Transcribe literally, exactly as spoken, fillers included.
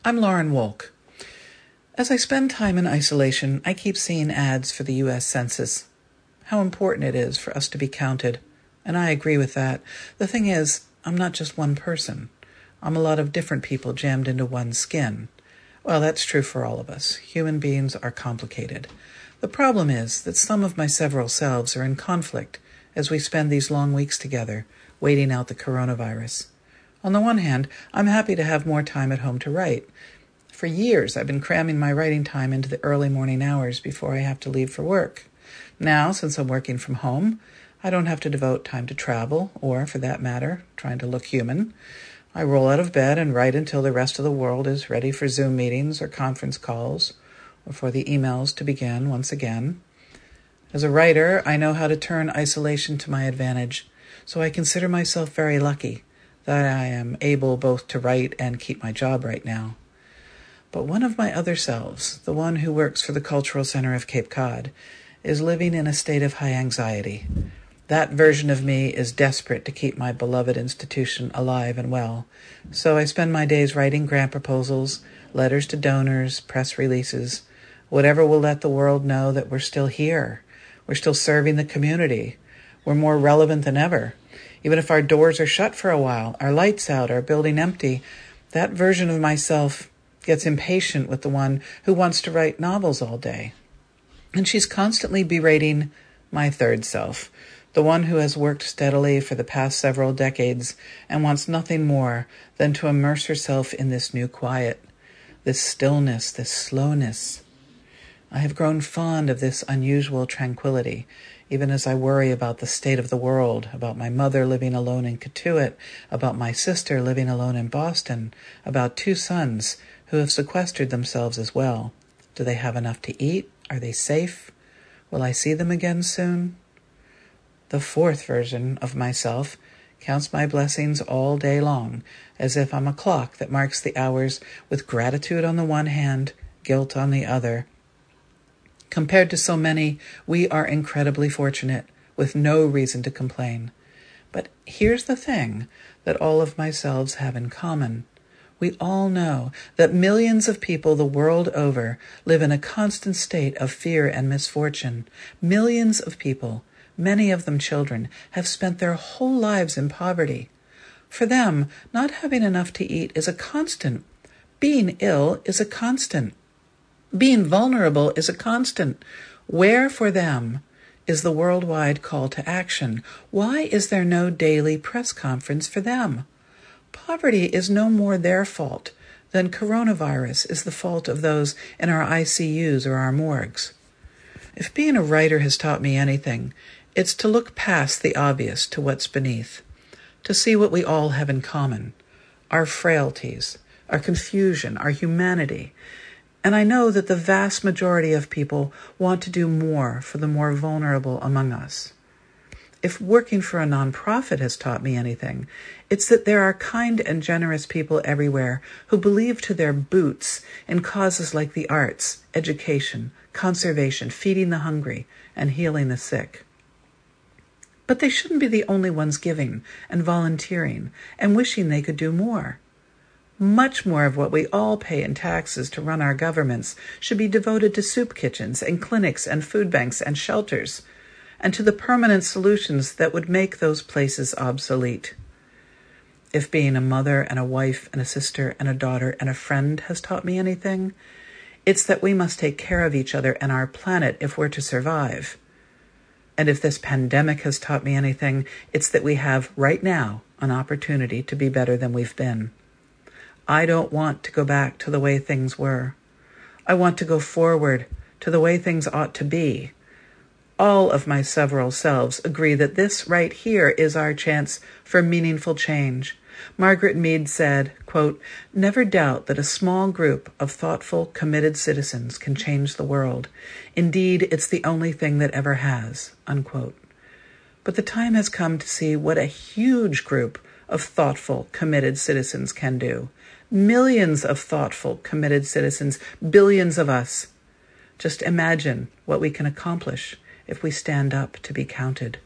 I'm Lauren Wolk. As I spend time in isolation, I keep seeing ads for the U S Census. How important it is for us to be counted. And I agree with that. The thing is, I'm not just one person. I'm a lot of different people jammed into one skin. Well, that's true for all of us. Human beings are complicated. The problem is that some of my several selves are in conflict as we spend these long weeks together, waiting out the coronavirus. On the one hand, I'm happy to have more time at home to write. For years, I've been cramming my writing time into the early morning hours before I have to leave for work. Now, since I'm working from home, I don't have to devote time to travel, or, for that matter, trying to look human. I roll out of bed and write until the rest of the world is ready for Zoom meetings or conference calls, or for the emails to begin once again. As a writer, I know how to turn isolation to my advantage, so I consider myself very lucky that I am able both to write and keep my job right now. But one of my other selves, the one who works for the Cultural Center of Cape Cod, is living in a state of high anxiety. That version of me is desperate to keep my beloved institution alive and well, so I spend my days writing grant proposals, letters to donors, press releases, whatever will let the world know that we're still here. We're still serving the community. We're more relevant than ever. Even if our doors are shut for a while, our lights out, our building empty, that version of myself gets impatient with the one who wants to write novels all day. And she's constantly berating my third self, the one who has worked steadily for the past several decades and wants nothing more than to immerse herself in this new quiet, this stillness, this slowness. I have grown fond of this unusual tranquility, even as I worry about the state of the world, about my mother living alone in Cotuit, about my sister living alone in Boston, about two sons who have sequestered themselves as well. Do they have enough to eat? Are they safe? Will I see them again soon? The fourth version of myself counts my blessings all day long, as if I'm a clock that marks the hours with gratitude on the one hand, guilt on the other. Compared to so many, we are incredibly fortunate, with no reason to complain. But here's the thing that all of my selves have in common. We all know that millions of people the world over live in a constant state of fear and misfortune. Millions of people, many of them children, have spent their whole lives in poverty. For them, not having enough to eat is a constant. Being ill is a constant. Being vulnerable is a constant. Where for them is the worldwide call to action? Why is there no daily press conference for them? Poverty is no more their fault than coronavirus is the fault of those in our I C Us or our morgues. If being a writer has taught me anything, it's to look past the obvious to what's beneath, to see what we all have in common, our frailties, our confusion, our humanity. And I know that the vast majority of people want to do more for the more vulnerable among us. If working for a nonprofit has taught me anything, it's that there are kind and generous people everywhere who believe to their boots in causes like the arts, education, conservation, feeding the hungry, and healing the sick. But they shouldn't be the only ones giving and volunteering and wishing they could do more. Much more of what we all pay in taxes to run our governments should be devoted to soup kitchens and clinics and food banks and shelters, and to the permanent solutions that would make those places obsolete. If being a mother and a wife and a sister and a daughter and a friend has taught me anything, it's that we must take care of each other and our planet if we're to survive. And if this pandemic has taught me anything, it's that we have, right now, an opportunity to be better than we've been. I don't want to go back to the way things were. I want to go forward to the way things ought to be. All of my several selves agree that this right here is our chance for meaningful change. Margaret Mead said, quote, "Never doubt that a small group of thoughtful, committed citizens can change the world. Indeed, it's the only thing that ever has," unquote. But the time has come to see what a huge group of thoughtful, committed citizens can do. Millions of thoughtful, committed citizens, billions of us. Just imagine what we can accomplish if we stand up to be counted.